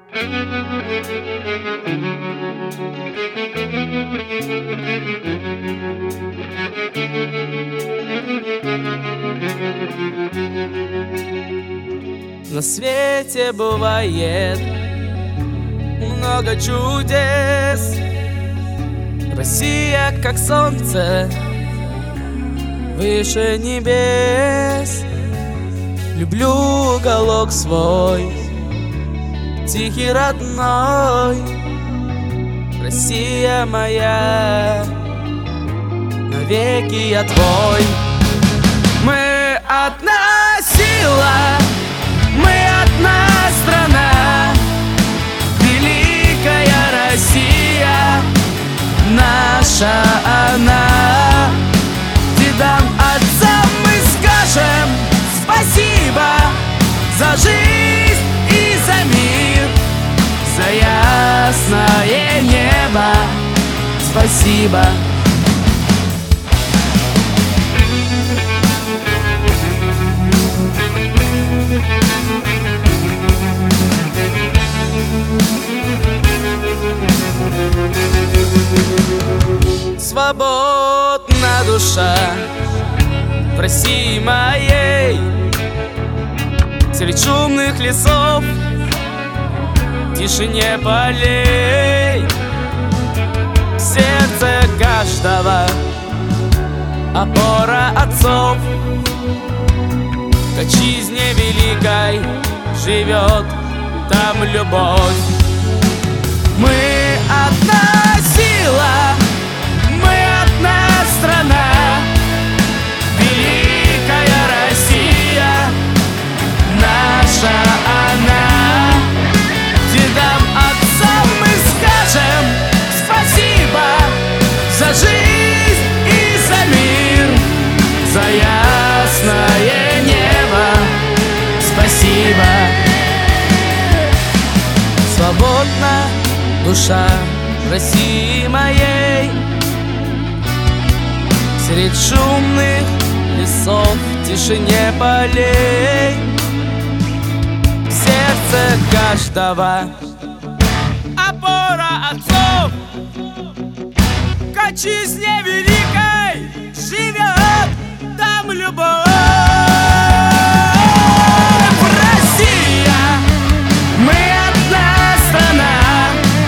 На свете бывает много чудес. Россия, как солнце, выше небес. Люблю уголок свой, тихий, родной. Россия моя, навеки я твой. Мы одна сила, мы одна страна, великая Россия, наша она. Дедам, отцам мы скажем спасибо за жизнь и за мир, за ясное небо. Спасибо. Свободна душа в России моей, среди шумных лесов, в тишине полей. В сердце каждого опора отцов, к отчизне великой живет там любовь. Мы одна сила, мы одна страна, великая Россия, наша она. Дедам, отцам мы скажем спасибо за жизнь и за мир, за ясное небо. Спасибо. Свободна душа России моей, средь шумных лесов, в тишине полей. В сердце каждого опора отцов, к отчизне великой живет там любовь. Россия, мы одна страна,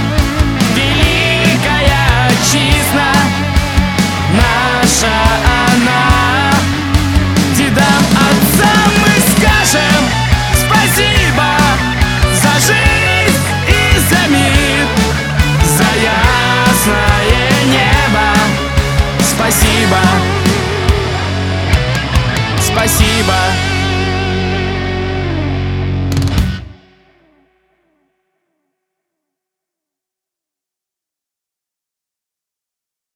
великая отчизна, наша она. Дедам, отцам мы скажем спасибо за жизнь и за мир, за ясное небо. Спасибо. Спасибо.